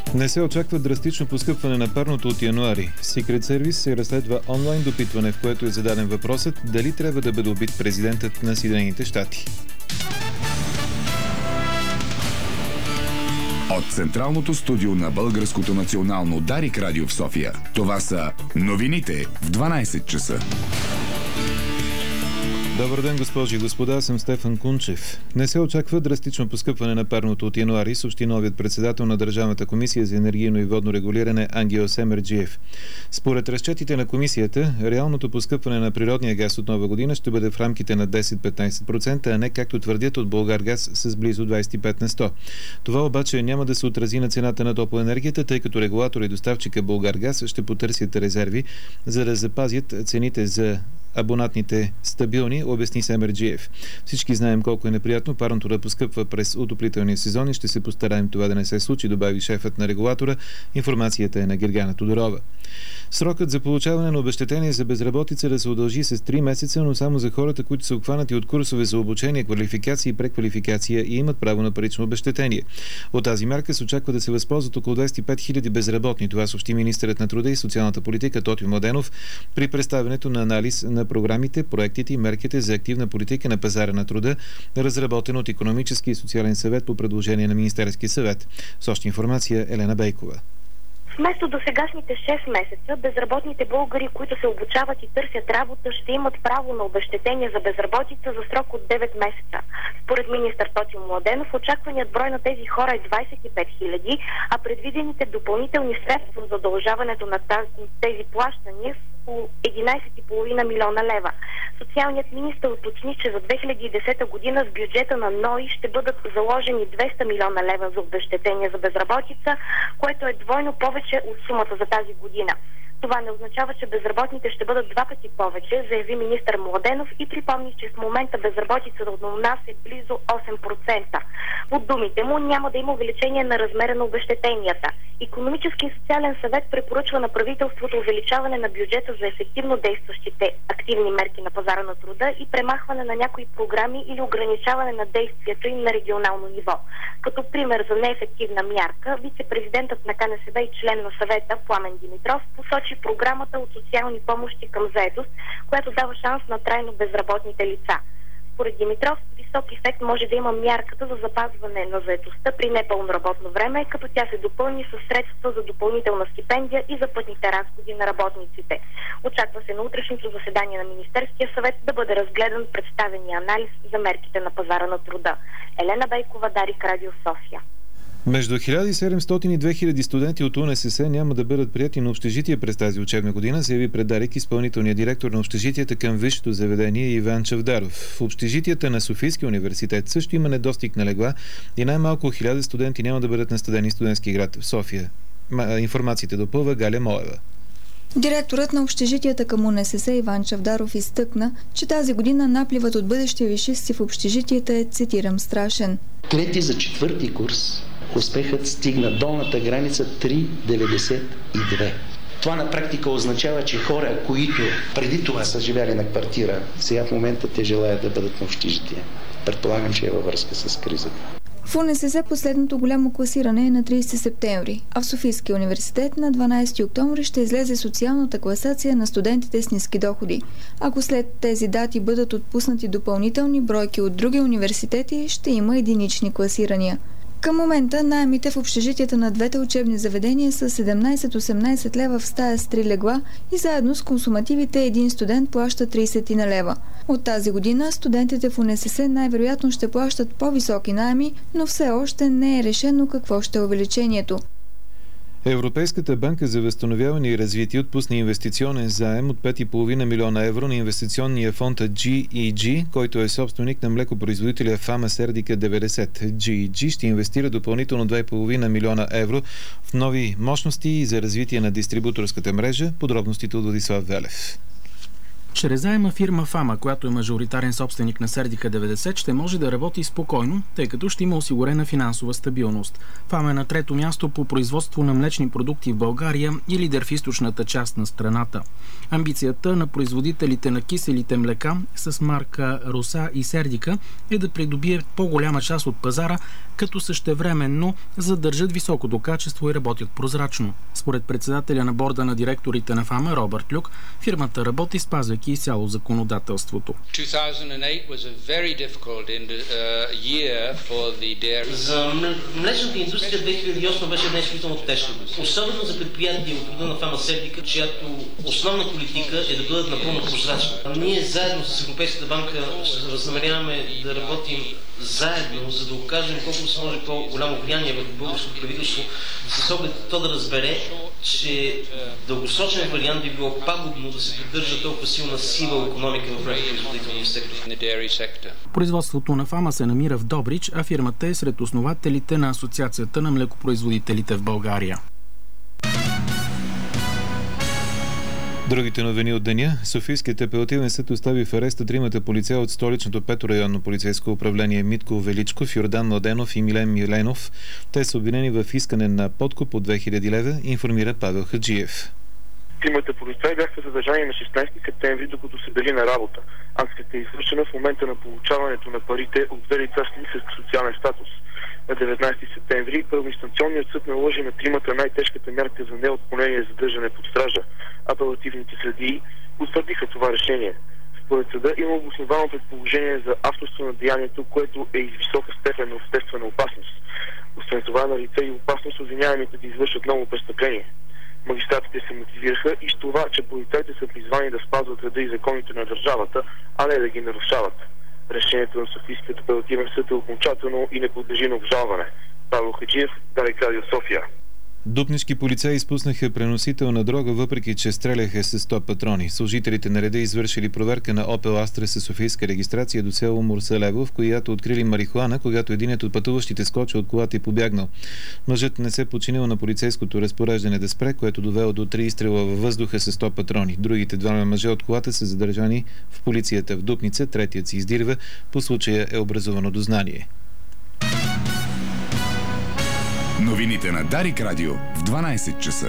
Не се очаква драстично поскъпване на парното от януари. Secret Service се разследва онлайн допитване, в което е зададен въпросът дали трябва да бъде убит президентът на Съединените щати. От централното студио на Българското национално Дарик радио в София. Това са новините в 12 часа. Добър ден, госпожи и господа, аз съм Стефан Кунчев. Не се очаква драстично поскъпване на парното от януари, съобщи новият председател на Държавната комисия за енергийно и водно регулиране Ангел Семерджиев. Според разчетите на комисията, реалното поскъпване на природния газ от нова година ще бъде в рамките на 10-15%, а не както твърдят от Булгаргаз с близо 25 на 100. Това обаче няма да се отрази на цената на топлоенергията, тъй като регулатор и доставчика Булгаргаз ще потърсят резерви, за да запазят цените за абонатните стабилни, обясни Семерджиев. Всички знаем колко е неприятно парното да поскъпва през отоплителния сезон и ще се постараем това да не се случи, добави шефът на регулатора. Информацията е на Гергана Тодорова. Срокът за получаване на обезщетение за безработица да се удължи с 3 месеца, но само за хората, които са обхванати от курсове за обучение, квалификация и преквалификация и имат право на парично обезщетение. От тази мярка се очаква да се възползват около 25 000 безработни. Това съобщи министърът на труда и социалната политика Тотю Младенов при представянето на анализ на програмите, проектите и мерките за активна политика на пазара на труда, разработен от Икономически и социален съвет по предложение на Министерския съвет. С още информация Елена Бейкова. Вместо до сегашните 6 месеца, безработните българи, които се обучават и търсят работа, ще имат право на обезщетение за безработица за срок от 9 месеца. Според министър Тотю Младенов, очакваният брой на тези хора е 25 000, а предвидените допълнителни средства за задължаването на тези плащания са 11,5 милиона лева. Социалният министър уточни, че за 2010 година с бюджета на НОИ ще бъдат заложени 200 милиона лева за обезщетение за безработица, което е двойно повече от сумата за тази година. Това не означава, че безработните ще бъдат 2 пъти повече, заяви министър Младенов и припомни, че в момента безработицата у нас е близо 8%. От думите му няма да има увеличение на размера на обезщетенията. Икономически и социален съвет препоръчва на правителството увеличаване на бюджета за ефективно действащите активни мерки на пазара на труда и премахване на някои програми или ограничаване на действието им на регионално ниво. Като пример за неефективна мярка, вице-президентът на КНСБ и член на съвета Пламен Димитров посочи програмата от социални помощи към заетост, която дава шанс на трайно безработните лица. Според Димитров, висок ефект може да има мярката за запазване на заетостта при непълно работно време, като тя се допълни с средства за допълнителна стипендия и за пътните разходи на работниците. Очаква се на утрешното заседание на Министерския съвет да бъде разгледан представения анализ за мерките на пазара на труда. Елена Бейкова, Дарик радио, София. Между 1700 и 2000 студенти от УНСС няма да бъдат прияти на общежитие през тази учебна година, заяви пред Дарик изпълнителният директор на общежитията към висшето заведение Иван Чавдаров. В общежитията на Софийския университет също има недостиг на легла и най-малко 1000 студенти няма да бъдат настанени в студентски град в София. Информациите допълва Галя Моева. Директорът на общежитията към УНСС Иван Чавдаров изтъкна, че тази година напливът от бъдещи висшисти в общежитията е, цитирам, страшен. Трети за четвърти курс успехът стигна долната граница 3,92. Това на практика означава, че хора, които преди това са живяли на квартира, сега в момента те желаят да бъдат на общежитие. Предполагам, че е във връзка с кризата. В УНСС последното голямо класиране е на 30 септември, а в Софийския университет на 12 октомври ще излезе социалната класация на студентите с ниски доходи. Ако след тези дати бъдат отпуснати допълнителни бройки от други университети, ще има единични класирания. Към момента наемите в общежитията на двете учебни заведения са 17-18 лева в стая с 3 легла и заедно с консумативите един студент плаща 30 лева. От тази година студентите в УНСС най-вероятно ще плащат по-високи наеми, но все още не е решено какво ще е увеличението. Европейската банка за възстановяване и развитие отпусна инвестиционен заем от 5,5 милиона евро на инвестиционния фонд GEG, който е собственик на млекопроизводителя Фама Сердика 90. GEG ще инвестира допълнително 2,5 милиона евро в нови мощности и за развитие на дистрибуторската мрежа. Подробностите от Владислав Велев. Чрез заема фирма Фама, която е мажоритарен собственик на Сердика 90, ще може да работи спокойно, тъй като ще има осигурена финансова стабилност. Фама е на трето място по производство на млечни продукти в България и лидер в източната част на страната. Амбицията на производителите на киселите млека с марка Руса и Сердика е да придобие по-голяма част от пазара, като същевременно задържат високото качество и работят прозрачно. Според председателя на борда на директорите на Фама Робърт Люк, фирмата работи спазвайки изцяло законодателството. За млечната индустрия 2008 беше действително тежка. Особено за предприятия от рода на Фама Сердика, чиято основна политика е да бъдат напълно прозрачни. Ние заедно с Европейската банка възнамеряваме да работим заедно, за да окажем колко се може по-голямо влияние върху българското правителство, с оглед то да разбере, че в дългосрочен вариант би било пагубно да се поддържа толкова силна сива икономика в производителния сектор. Производството на Фама се намира в Добрич, а фирмата е сред основателите на Асоциацията на млекопроизводителите в България. Другите новини от деня. Софийският апелативен съд остави в ареста тримата полицаи от столичното 5-то районно полицейско управление Митко Величков, Йордан Младенов и Милен Миленов. Те са обвинени в искане на подкуп от 2000 лева, информира Павел Хаджиев. Тримата полицаи бяха задържани на 16 септември, докато са били на работа. Акцията е извършена в момента на получаването на парите от две лица с нисък социален статус. На 19 септември първоинстанционният съд наложи на тримата най-тежката мярка за неотклонение задържане под стража. Апелативните съдии утвърдиха това решение. Според съда има обосновано предположение за авторство на деянието, което е из висока степен на обществена опасност. Освен това, на лице и опасност обвиняемите да извършат ново престъпление. Магистратите се мотивираха и с това, че полицайите са призвани да спазват реда и законите на държавата, а не да ги нарушават. Решението на Софийският апелативен съд е окончателно и не подлежи на обжалване. Павел Хаджиев, Дарик Радио София. Дупнишки полицаи изпуснаха преносител на дрога, въпреки че стреляха с 100 патрони. Служителите на реда извършили проверка на Opel Astra със софийска регистрация до село Мурсалево, в която открили марихуана, когато единият от пътуващите скочил от колата и побягнал. Мъжът не се подчинил на полицейското разпореждане да спре, което довело до 3 изстрела във въздуха с 100 патрони. Другите двама мъже от колата са задържани в полицията в Дупница, третият се издирва. По случая е образувано дознание. Новините на Дарик Радио в 12 часа.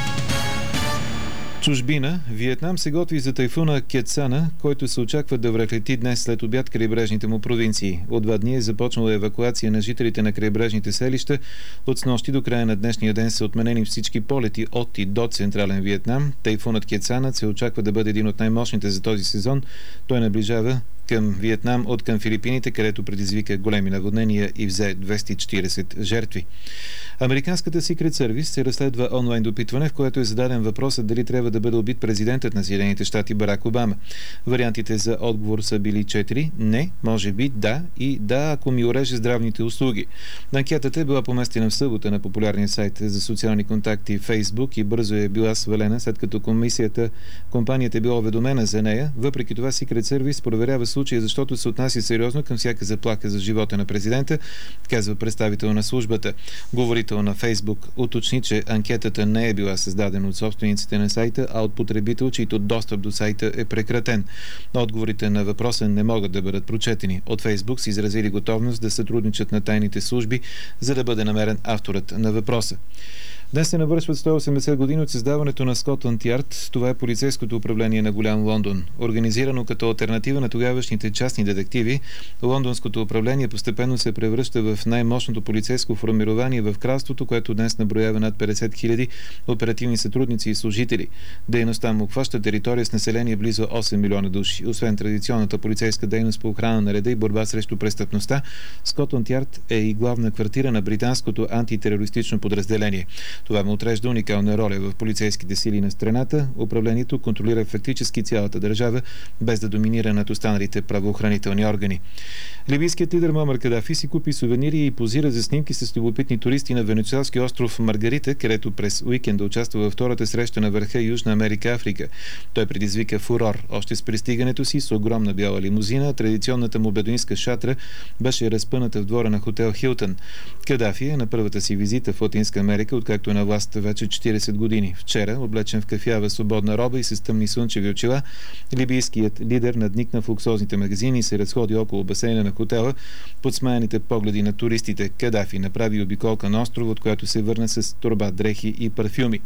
Чужбина. Виетнам се готви за тайфуна Кетсана, който се очаква да връхлети днес след обяд крайбрежните му провинции. От 2 дни е започнала евакуация на жителите на крайбрежните селища. От снощи до края на днешния ден са отменени всички полети от и до Централен Виетнам. Тайфунът Кетсана се очаква да бъде един от най-мощните за този сезон. Той наближава към Виетнам от към Филипините, където предизвика големи наводнения и взе 240 жертви. Американската Secret Service се разследва онлайн допитване, в което е зададен въпросът дали трябва да бъде убит президентът на Съединените щати Барак Обама. Вариантите за отговор са били 4: не, може би, да и да, ако ми уреже здравните услуги. Анкетата е била поместена в събота на популярния сайт за социални контакти Facebook и бързо е била свалена, след като компанията е била уведомена за нея. Въпреки това Secret Service проверява случая, защото се отнася сериозно към всяка заплаха за живота на президента, казва представител на службата. Говорител на Фейсбук уточни, че анкетата не е била създадена от собствениците на сайта, а от потребител, чийто достъп до сайта е прекратен. Отговорите на въпроса не могат да бъдат прочетени. От Фейсбук са изразили готовност да сътрудничат на тайните служби, за да бъде намерен авторът на въпроса. Днес се навършват 180 години от създаването на Скотланд Ярд. Това е полицейското управление на Голям Лондон. Организирано като алтернатива на тогавашните частни детективи, лондонското управление постепенно се превръща в най-мощното полицейско формирование в кралството, което днес наброява над 50 000 оперативни сътрудници и служители. Дейността му обхваща територия с население близо 8 милиона души. Освен традиционната полицейска дейност по охрана на реда и борба срещу престъпността, Скотланд Ярд е и главна квартира на британското антитерористично подразделение. Това му отрежда уникална роля в полицейските сили на страната. Управлението контролира фактически цялата държава, без да доминира над останалите правоохранителни органи. Либийският лидер Муамар Кадафи си купи сувенири и позира за снимки с любопитни туристи на венецуелски остров Маргарита, където през уикенда участва във втората среща на върха Южна Америка-Африка. Той предизвика фурор. Още с пристигането си с огромна бяла лимузина, традиционната му бедуинска шатра беше разпъната в двора на хотел Хилтън. Кадафи е на първата си визита в Латинска Америка, откакто е на власт вече 40 години. Вчера, облечен в кафява свободна роба и с тъмни слънчеви очила, либийският лидер надникна в луксозните магазини и се разходи около басейна на хотела под смаяните погледи на туристите. Кадафи направи обиколка на остров, от която се върна с торба дрехи и парфюми.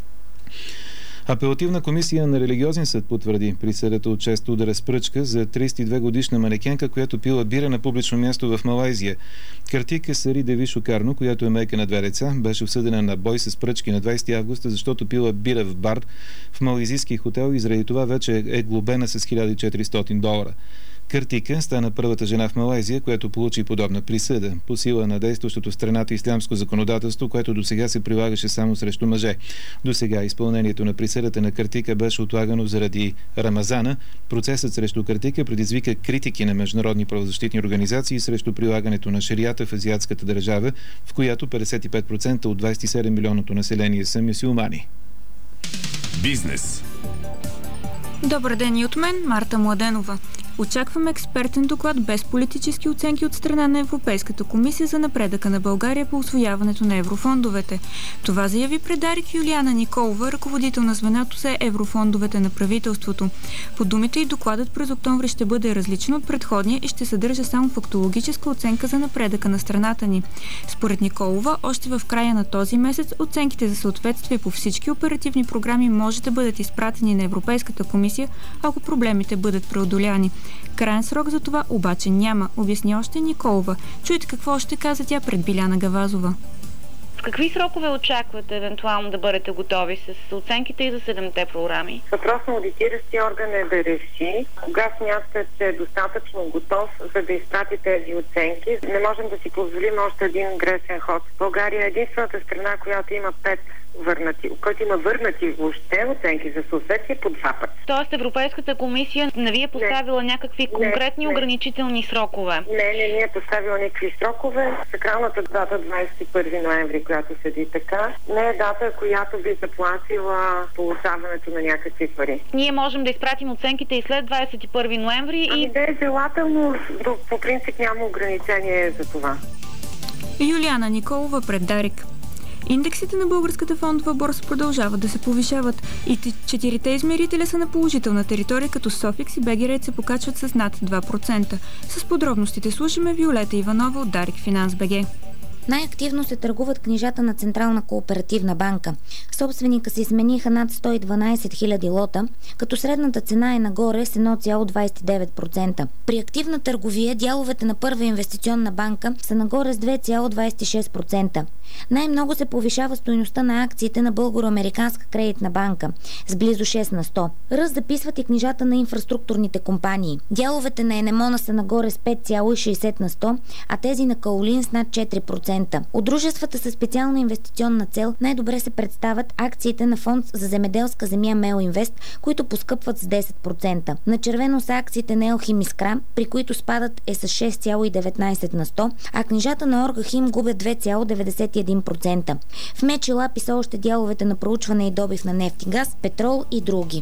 Апелативна комисия на религиозен съд потвърди присъдата от 6 удара с пръчка за 32-годишна манекенка, която пила бира на публично място в Малайзия. Картика Сари Девишо Карно, която е майка на 2 деца, беше осъдена на бой с пръчки на 20 августа, защото пила бира в бар в малайзийски хотел и заради това вече е глобена с $1400. Картика стана първата жена в Малайзия, която получи подобна присъда, по сила на действащото в страната ислямско законодателство, което досега се прилагаше само срещу мъже. Досега изпълнението на присъдата на Картика беше отлагано заради Рамазана. Процесът срещу Картика предизвика критики на международни правозащитни организации срещу прилагането на шерията в азиатската държава, в която 55% от 27 милионното население са мюсюлмани. Бизнес. Добър ден и от мен, Марта Младенова. Очакваме експертен доклад без политически оценки от страна на Европейската комисия за напредъка на България по усвояването на еврофондовете. Това заяви пред Дарик Юлиана Николова, ръководител на звеното за еврофондовете на правителството. По думите й, докладът през октомври ще бъде различен от предходния и ще съдържа само фактологическа оценка за напредъка на страната ни. Според Николова, още в края на този месец оценките за съответствие по всички оперативни програми може да бъдат изпратени на Европейската комисия, ако проблемите бъдат преодоляни. Краен срок за това обаче няма, обясни още Николова. Чуйте какво ще каза тя пред Биляна Гавазова. В какви срокове очаквате евентуално да бъдете готови с оценките и за 7-те програми? Въпрос на аудитиращия орган е да реши кога смята, че е достатъчно готов, за да изпрати тези оценки. Не можем да си позволим още един грешен ход. България е единствената страна, която има 5 който има върнати въобще оценки за съответствие по 2 пъти. Тоест Европейската комисия не ви е поставила някакви конкретни ограничителни срокове? Не е поставила никакви срокове. Сакралната дата 21 ноември, която седи така, не е дата, която би заплатила получаването на някакви пари. Ние можем да изпратим оценките и след 21 ноември Да е желателно, по принцип няма ограничение за това. Юлиана Николова пред Дарик. Индексите на българската фондова борса продължават да се повишават и 4-те измерителя са на положителна територия, като Софикс и БГ се покачват с над 2%. С подробностите слушаме Виолета Иванова от Дарик Финанс БГ. Най-активно се търгуват книжата на Централна кооперативна банка. Собственика се измениха над 112 000 лота, като средната цена е нагоре с 1,29%. При активна търговия дяловете на Първа инвестиционна банка са нагоре с 2,26%. Най-много се повишава стойността на акциите на Българо-американска кредитна банка с близо 6 на 100. Ръст записват и книжата на инфраструктурните компании. Дяловете на Енемона са нагоре с 5,60 на 100, а тези на Каолин с над 4%. От дружествата със специална инвестиционна цел най-добре се представят акциите на фонд за земеделска земя Мел Инвест, които поскъпват с 10%. На червено са акциите на Елхим Искра, при които спадът е с 6,19 на 100, а книжата на Оргахим губят 2,91%. В мечи лапи са още дяловете на проучване и добив на нефт и газ, петрол и други.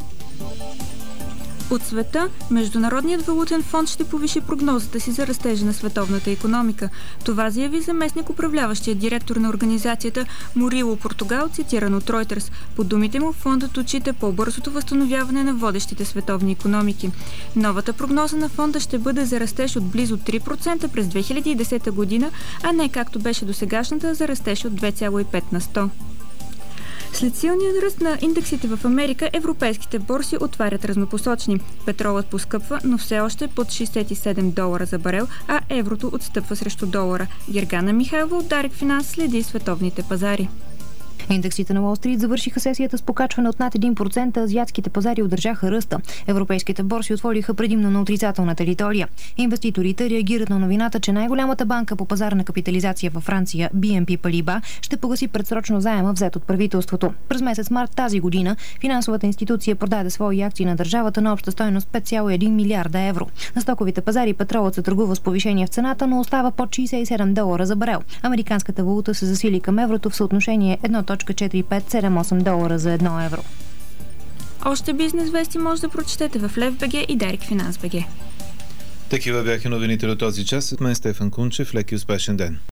От света, Международният валутен фонд ще повиши прогнозата си за растежа на световната икономика. Това заяви заместник управляващия директор на организацията Мурило Португал, цитиран от Reuters. По думите му, фондът отчита по-бързото възстановяване на водещите световни икономики. Новата прогноза на фонда ще бъде за растеж от близо 3% през 2010 година, а не както беше досегашната за растеж от 2,5 на 100. След силния ръст на индексите в Америка, европейските борси отварят разнопосочни. Петролът поскъпва, но все още под $67 за барел, а еврото отстъпва срещу долара. Гергана Михайлова от Дарик Финанс следи световните пазари. Индексите на Уол Стрит завършиха сесията с покачване от над 1%, азиатските пазари удържаха ръста. Европейските борси отвориха предимно на отрицателна територия. Инвеститорите реагират на новината, че най-голямата банка по пазарна капитализация във Франция, BNP Paribas, ще погаси предсрочно заема, взет от правителството. През месец март тази година финансовата институция продаде свои акции на държавата на обща стойност 5,1 милиарда евро. На стоковите пазари петролът се търгува с повишение в цената, но остава под $67 за барел. Американската валута се засили към еврото в съотношение 1,4578 за 1 евро. Още бизнес вести може да прочетете в Лев.бг и Дарик Финанс.бг. Такива бяха новините до този час. От мен Стефан Кунчев. Лек и успешен ден.